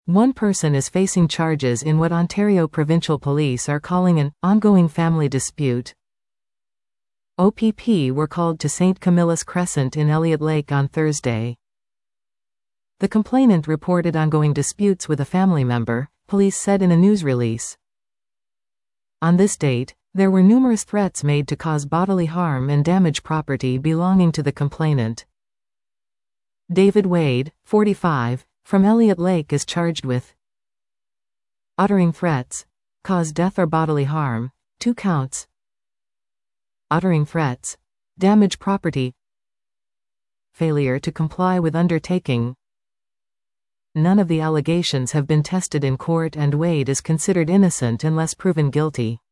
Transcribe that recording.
One person is facing charges in what Ontario Provincial Police are calling an ongoing family dispute. OPP were called to St. Camillus Crescent in Elliott Lake on Thursday. The complainant reported ongoing disputes with a family member, police said in a news release. On this date, there were numerous threats made to cause bodily harm and damage property belonging to the complainant. David Wade, 45, from Elliott Lake is charged with uttering threats, cause death or bodily harm, 2 counts. Uttering threats, damage property, failure to comply with undertaking. None of the allegations have been tested in court and Wade is considered innocent unless proven guilty.